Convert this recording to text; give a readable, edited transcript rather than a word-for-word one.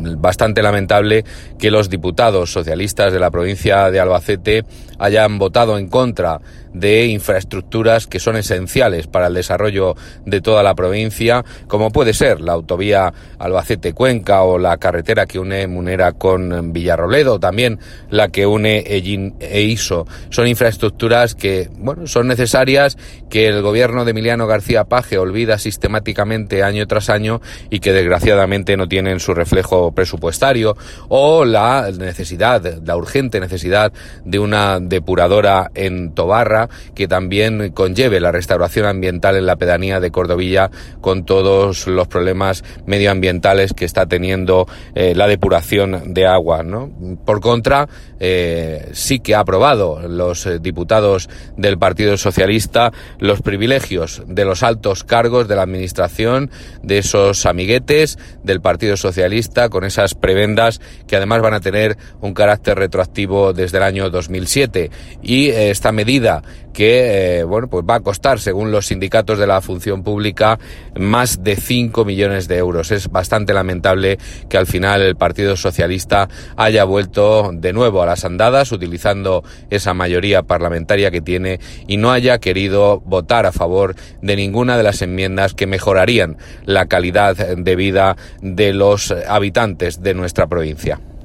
bastante lamentable que los diputados socialistas de la provincia de Albacete hayan votado en contra de infraestructuras que son esenciales para el desarrollo de toda la provincia, como puede ser la autovía Albacete-Cuenca o la carretera que une Munera con Villarroledo, también la que une Ellín e Iso. Son infraestructuras que, son necesarias, que el gobierno de Emiliano García Paje olvida sistemáticamente año tras año y que desgraciadamente no tienen su reflejo presupuestario, o la urgente necesidad de una depuradora en Tobarra, que también conlleve la restauración ambiental en la pedanía de Cordovilla, con todos los problemas medioambientales que está teniendo la depuración de agua, ¿no? Por contra, sí que ha aprobado los diputados del Partido Socialista los privilegios de los altos cargos de la administración, de esos amiguetes del Partido Socialista, con esas prebendas que además van a tener un carácter retroactivo desde el año 2007. Y esta medida que va a costar, según los sindicatos de la función pública, más de 5 millones de euros. Es bastante lamentable que al final el Partido Socialista haya vuelto de nuevo a las andadas, utilizando esa mayoría parlamentaria que tiene, y no haya querido votar a favor de ninguna de las enmiendas que mejorarían la calidad de vida de los habitantes de nuestra provincia.